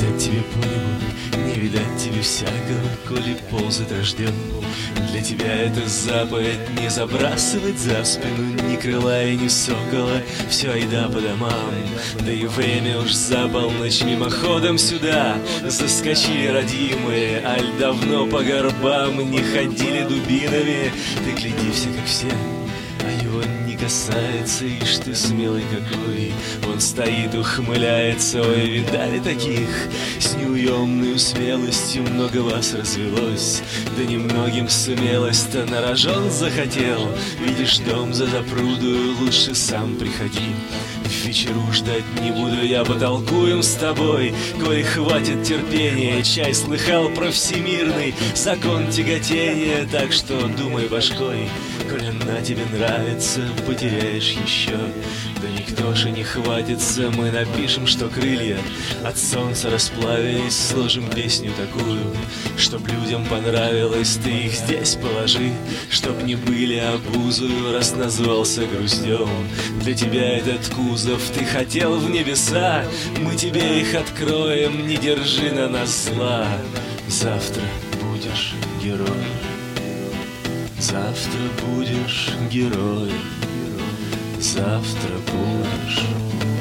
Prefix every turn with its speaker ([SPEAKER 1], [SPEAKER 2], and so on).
[SPEAKER 1] взять тебе по небу, не видать тебе всякого, коли ползать рожден. Для тебя это заповедь не забрасывать за спину ни крыла и ни сокола, все айда по домам. Да и время уж за полночь, мимоходом сюда заскочили родимые, аль давно по горбам не ходили дубинами. Ты гляди все как все, а его не касается, ишь ты смелый какой. Он стоит, ухмыляется, ой, видали таких? С неуемной смелостью много вас развелось, да немногим смелость-то на рожон захотел. Видишь дом за запрудою, лучше сам приходи. В вечеру ждать не буду, я потолкуем с тобой, коли хватит терпения. Чай слыхал про всемирный закон тяготения, так что думай башкой, коли она тебе нравится, потеряешь еще. Да никто же не хватится, мы напишем, что крылья от солнца расплавились, сложим песню такую, чтоб людям понравилось. Ты их здесь положи, чтоб не были обузою, раз назвался груздем. Для тебя этот кузов ты хотел в небеса, мы тебе их откроем, не держи на нас зла. Завтра будешь героем, завтра будешь героем, завтра будешь